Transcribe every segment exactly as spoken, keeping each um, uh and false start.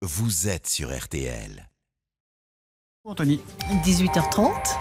vous êtes sur R T L. Anthony. dix-huit heures trente.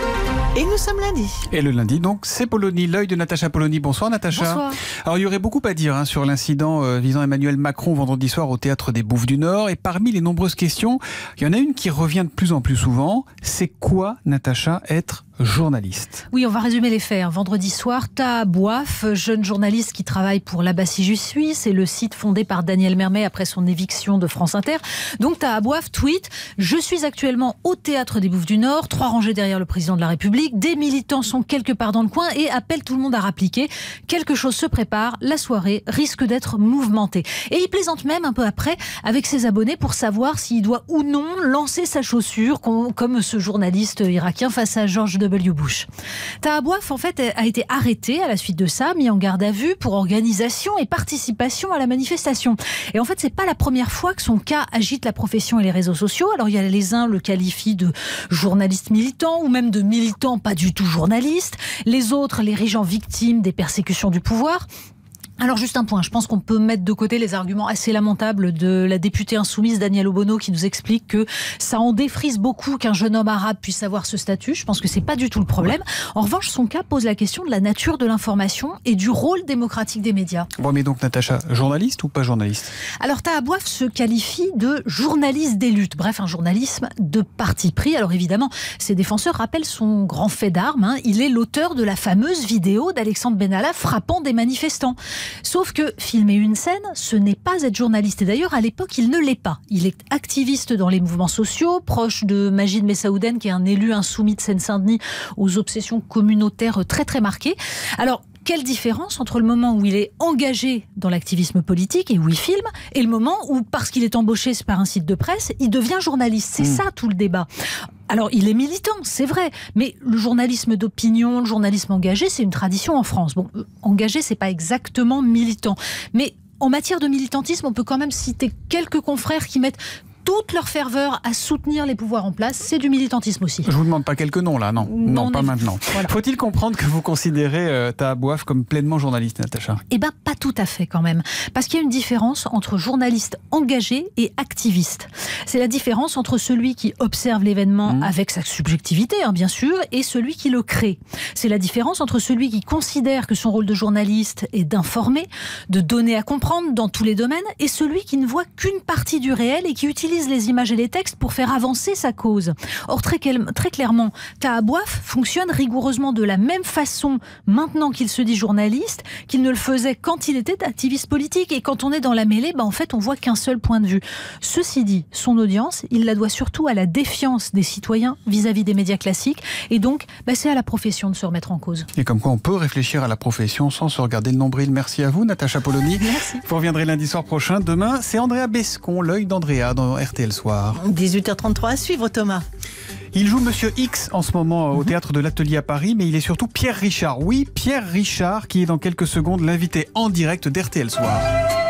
Et nous sommes lundi. Et le lundi, donc, c'est Polony, l'œil de Natacha Polony. Bonsoir Natacha. Bonsoir. Alors il y aurait beaucoup à dire hein, sur l'incident euh, visant Emmanuel Macron vendredi soir au Théâtre des Bouffes du Nord. Et parmi les nombreuses questions, il y en a une qui revient de plus en plus souvent. C'est quoi, Natacha, être journaliste? Oui, on va résumer les faits. Vendredi soir, Taha Bouaf, jeune journaliste qui travaille pour L'Abbassi J'y suis, c'est le site fondé par Daniel Mermet après son éviction de France Inter. Donc Taha Bouaf tweet: je suis actuellement au Théâtre des Bouffes du Nord, trois rangées derrière le président de la République. Des militants sont quelque part dans le coin et appellent tout le monde à rappliquer. Quelque chose se prépare, la soirée risque d'être mouvementée. Et il plaisante même un peu après avec ses abonnés pour savoir s'il doit ou non lancer sa chaussure, comme ce journaliste irakien face à George W. Bush. Taha Bouaf, en fait, a été arrêté à la suite de ça, mis en garde à vue pour organisation et participation à la manifestation. Et en fait, c'est pas la première fois que son cas agite la profession et les réseaux sociaux. Alors, il y a les uns le qualifient de journaliste militant ou même de militant pas du tout journaliste. Les autres l'érigent en victime des persécutions du pouvoir. Alors juste un point, je pense qu'on peut mettre de côté les arguments assez lamentables de la députée insoumise Danielle Obono qui nous explique que ça en défrise beaucoup qu'un jeune homme arabe puisse avoir ce statut. Je pense que c'est pas du tout le problème. En revanche, son cas pose la question de la nature de l'information et du rôle démocratique des médias. Bon, mais donc Natacha, journaliste ou pas journaliste? Alors Taha Bouaf se qualifie de journaliste des luttes, bref un journalisme de parti pris. Alors évidemment, ses défenseurs rappellent son grand fait d'armes. Hein. Il est l'auteur de la fameuse vidéo d'Alexandre Benalla frappant des manifestants. Sauf que filmer une scène, ce n'est pas être journaliste. Et d'ailleurs, à l'époque, il ne l'est pas. Il est activiste dans les mouvements sociaux, proche de Majid Messaouden, qui est un élu insoumis de Seine-Saint-Denis, aux obsessions communautaires très très marquées. Alors, quelle différence entre le moment où il est engagé dans l'activisme politique et où il filme, et le moment où, parce qu'il est embauché par un site de presse, il devient journaliste. C'est mmh. ça tout le débat. Alors, il est militant, c'est vrai, mais le journalisme d'opinion, le journalisme engagé, c'est une tradition en France. Bon, euh, engagé, c'est pas exactement militant. Mais en matière de militantisme, on peut quand même citer quelques confrères qui mettent toute leur ferveur à soutenir les pouvoirs en place. C'est du militantisme aussi. Je vous demande pas quelques noms là, non, non, non pas est... maintenant. Voilà. Faut-il comprendre que vous considérez euh, Taha Bouaf comme pleinement journaliste, Natacha? Eh bien, pas tout à fait quand même. Parce qu'il y a une différence entre journaliste engagé et activiste. C'est la différence entre celui qui observe l'événement mmh. avec sa subjectivité, hein, bien sûr, et celui qui le crée. C'est la différence entre celui qui considère que son rôle de journaliste est d'informer, de donner à comprendre dans tous les domaines, et celui qui ne voit qu'une partie du réel et qui utilise les images et les textes pour faire avancer sa cause. Or, très, très clairement, Taha Bouaf fonctionne rigoureusement de la même façon maintenant qu'il se dit journaliste qu'il ne le faisait quand il était activiste politique. Et quand on est dans la mêlée, bah, en fait, on voit qu'un seul point de vue. Ceci dit, son audience, il la doit surtout à la défiance des citoyens vis-à-vis des médias classiques. Et donc, bah, c'est à la profession de se remettre en cause. Et comme quoi, on peut réfléchir à la profession sans se regarder le nombril. Merci à vous, Natacha Polony. Merci. Vous reviendrez lundi soir prochain. Demain, c'est Andrea Bescon, l'œil d'Andrea dans R T L Soir. dix-huit heures trente-trois à suivre, Thomas. Il joue Monsieur X en ce moment au Théâtre de l'Atelier à Paris, mais il est surtout Pierre Richard. Oui, Pierre Richard, qui est dans quelques secondes l'invité en direct d'R T L Soir.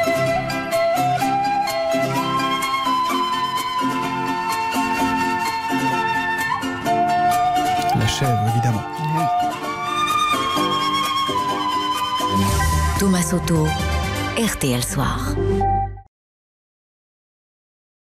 La chèvre, évidemment. Thomas Soto, R T L Soir.